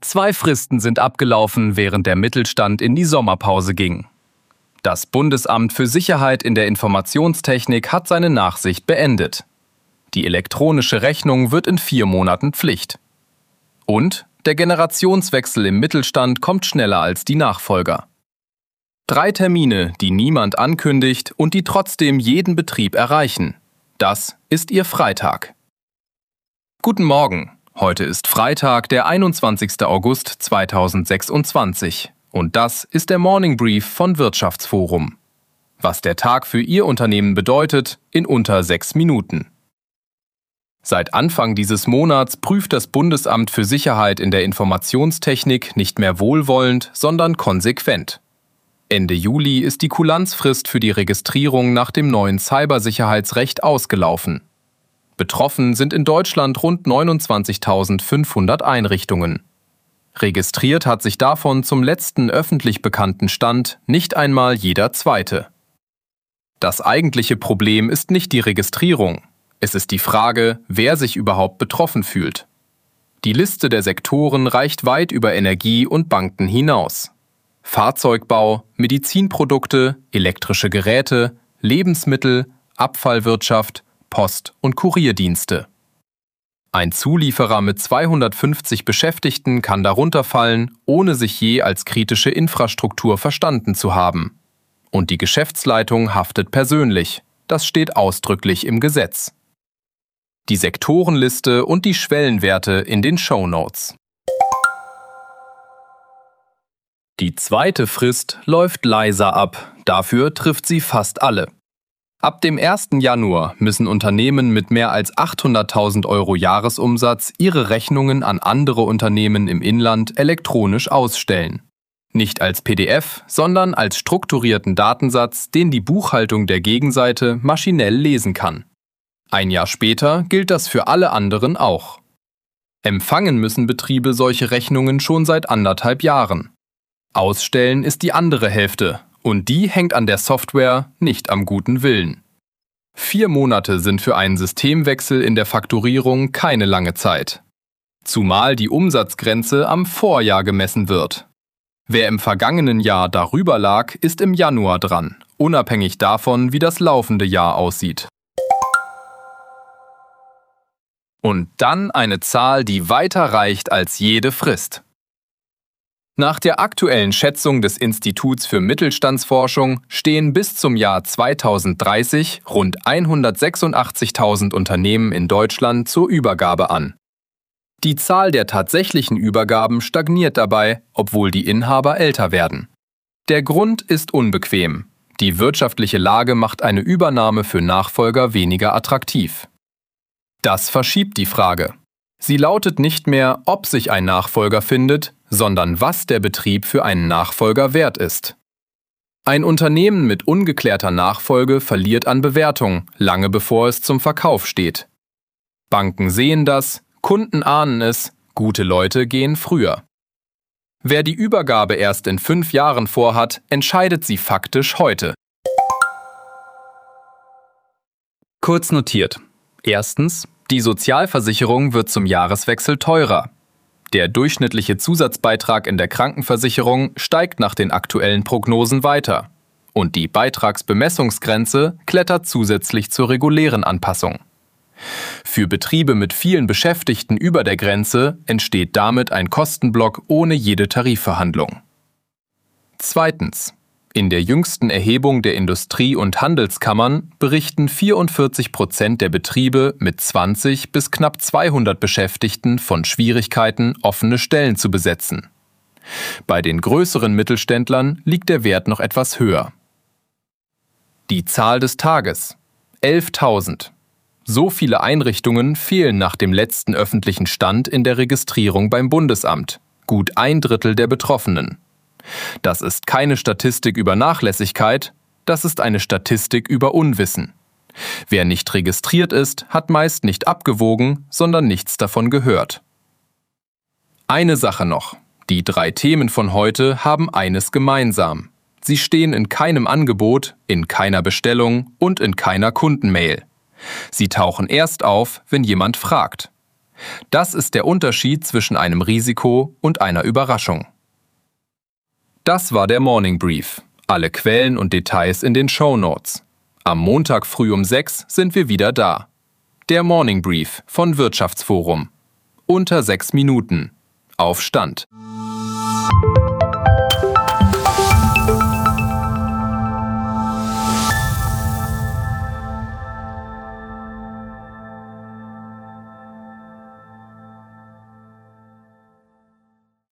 2 Fristen sind abgelaufen, während der Mittelstand in die Sommerpause ging. Das Bundesamt für Sicherheit in der Informationstechnik hat seine Nachsicht beendet. Die elektronische Rechnung wird in 4 Monaten Pflicht. Und der Generationswechsel im Mittelstand kommt schneller als die Nachfolger. 3 Termine, die niemand ankündigt und die trotzdem jeden Betrieb erreichen. Das ist Ihr Freitag. Guten Morgen. Heute ist Freitag, der 21. August 2026 und das ist der Morning Brief von Wirtschaftsforum. Was der Tag für Ihr Unternehmen bedeutet, in unter 6 Minuten. Seit Anfang dieses Monats prüft das Bundesamt für Sicherheit in der Informationstechnik nicht mehr wohlwollend, sondern konsequent. Ende Juli ist die Kulanzfrist für die Registrierung nach dem neuen Cybersicherheitsrecht ausgelaufen. Betroffen sind in Deutschland rund 29.500 Einrichtungen. Registriert hat sich davon zum letzten öffentlich bekannten Stand nicht einmal jeder Zweite. Das eigentliche Problem ist nicht die Registrierung. Es ist die Frage, wer sich überhaupt betroffen fühlt. Die Liste der Sektoren reicht weit über Energie und Banken hinaus. Fahrzeugbau, Medizinprodukte, elektrische Geräte, Lebensmittel, Abfallwirtschaft, Post- und Kurierdienste. Ein Zulieferer mit 250 Beschäftigten kann darunter fallen, ohne sich je als kritische Infrastruktur verstanden zu haben. Und die Geschäftsleitung haftet persönlich. Das steht ausdrücklich im Gesetz. Die Sektorenliste und die Schwellenwerte in den Shownotes. Die zweite Frist läuft leiser ab, dafür trifft sie fast alle. Ab dem 1. Januar müssen Unternehmen mit mehr als 800.000 € Jahresumsatz ihre Rechnungen an andere Unternehmen im Inland elektronisch ausstellen. Nicht als PDF, sondern als strukturierten Datensatz, den die Buchhaltung der Gegenseite maschinell lesen kann. Ein Jahr später gilt das für alle anderen auch. Empfangen müssen Betriebe solche Rechnungen schon seit 1,5 Jahren. Ausstellen ist die andere Hälfte. Und die hängt an der Software, nicht am guten Willen. 4 Monate sind für einen Systemwechsel in der Fakturierung keine lange Zeit. Zumal die Umsatzgrenze am Vorjahr gemessen wird. Wer im vergangenen Jahr darüber lag, ist im Januar dran, unabhängig davon, wie das laufende Jahr aussieht. Und dann eine Zahl, die weiter reicht als jede Frist. Nach der aktuellen Schätzung des Instituts für Mittelstandsforschung stehen bis zum Jahr 2030 rund 186.000 Unternehmen in Deutschland zur Übergabe an. Die Zahl der tatsächlichen Übergaben stagniert dabei, obwohl die Inhaber älter werden. Der Grund ist unbequem. Die wirtschaftliche Lage macht eine Übernahme für Nachfolger weniger attraktiv. Das verschiebt die Frage. Sie lautet nicht mehr, ob sich ein Nachfolger findet, sondern was der Betrieb für einen Nachfolger wert ist. Ein Unternehmen mit ungeklärter Nachfolge verliert an Bewertung, lange bevor es zum Verkauf steht. Banken sehen das, Kunden ahnen es, gute Leute gehen früher. Wer die Übergabe erst in 5 Jahren vorhat, entscheidet sie faktisch heute. Kurz notiert. Erstens, die Sozialversicherung wird zum Jahreswechsel teurer. Der durchschnittliche Zusatzbeitrag in der Krankenversicherung steigt nach den aktuellen Prognosen weiter. Und die Beitragsbemessungsgrenze klettert zusätzlich zur regulären Anpassung. Für Betriebe mit vielen Beschäftigten über der Grenze entsteht damit ein Kostenblock ohne jede Tarifverhandlung. Zweitens. In der jüngsten Erhebung der Industrie- und Handelskammern berichten 44% der Betriebe mit 20 bis knapp 200 Beschäftigten von Schwierigkeiten, offene Stellen zu besetzen. Bei den größeren Mittelständlern liegt der Wert noch etwas höher. Die Zahl des Tages: 11.000. So viele Einrichtungen fehlen nach dem letzten öffentlichen Stand in der Registrierung beim Bundesamt, gut 1/3 der Betroffenen. Das ist keine Statistik über Nachlässigkeit, das ist eine Statistik über Unwissen. Wer nicht registriert ist, hat meist nicht abgewogen, sondern nichts davon gehört. Eine Sache noch: Die 3 Themen von heute haben eines gemeinsam. Sie stehen in keinem Angebot, in keiner Bestellung und in keiner Kundenmail. Sie tauchen erst auf, wenn jemand fragt. Das ist der Unterschied zwischen einem Risiko und einer Überraschung. Das war der Morning Brief. Alle Quellen und Details in den Shownotes. Am Montag früh um 6 sind wir wieder da. Der Morning Brief von Wirtschaftsforum. Unter 6 Minuten. Auf Stand.